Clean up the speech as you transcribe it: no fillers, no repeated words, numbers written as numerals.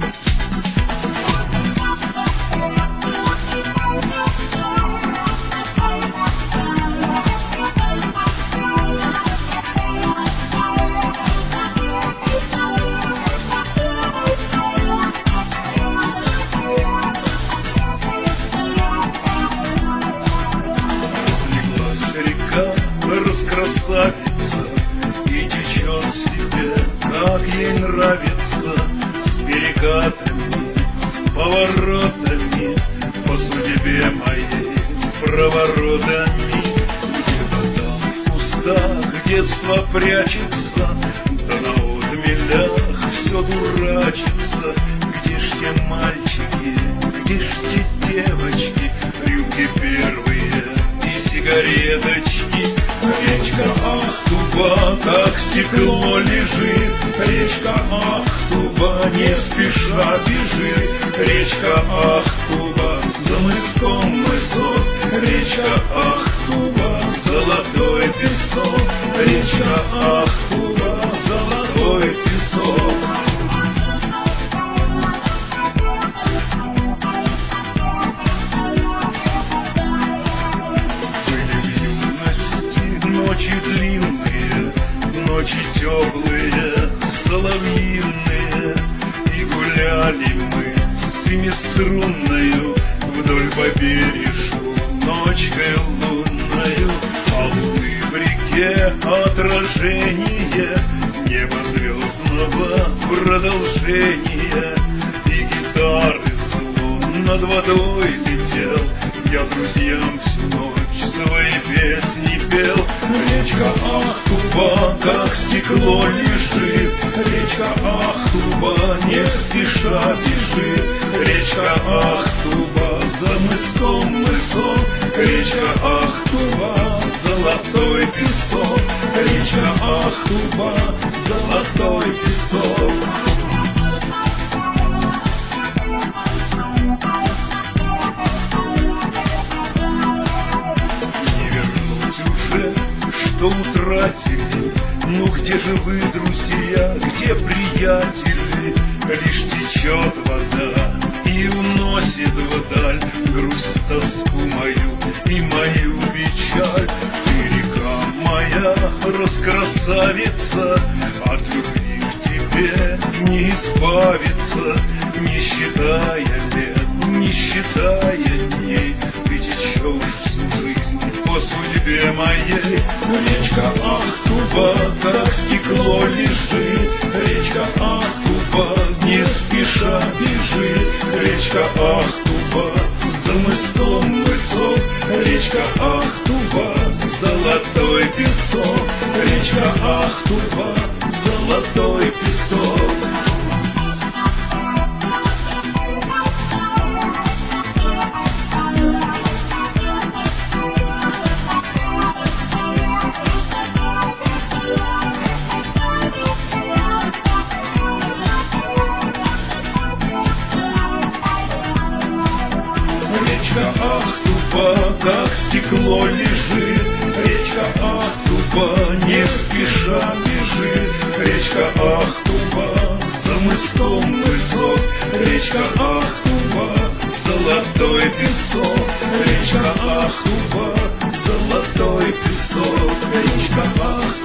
Раскрасавица и течет себе, как ей нравится, с перекатами, с поворотами, по судьбе моей, с проворотами. Где-то там в кустах детство прячется, да на отмелях все дурачится. Где ж те мальчики, где ж те девочки, рюмки первые и сигареточки? Речка Ахтуба, как стекло лежит, речка Ахтуба не спеша бежит, речка Ахтуба за мыском мысок, речка Ахтуба золотой песок, речка Ахтуба золотой песок. Ночи длинные, ночи теплые, соловьиные, и гуляли мы семиструнною вдоль побережку ночкой лунною. А луны в реке отражение неба звездного продолжения, и гитары звон над водой летел. Я друзьям всю ночь свои песни пел. Речка Ахтуба, как стекло лежит, речка Ахтуба не спеша бежит, речка Ахтуба за мыском мысок, речка Ахтуба золотой песок, речка Ахтуба золотой песок. Что утратили, ну где же вы, друзья, где приятели? Лишь течет вода и уносит вдаль грусть, тоску мою и мою печаль. Ты, река моя, раскрасавица, от любви к тебе не избавиться, не считая лет, не считая дней. Ты течешь всю жизнь по судьбе моей. Речка Ахтуба, как стекло лежит, речка Ахтуба не спеша бежит, речка Ахтуба за мыском мысок, речка Ахтуба золотой песок, речка Ахтуба золотой песок. Речка Ахтуба, как стекло лежит, речка Ахтуба не спеша бежит, речка Ахтуба за мыском мысок, речка Ахтуба золотой песок, речка Ахтуба золотой песок, речка Ахтуба.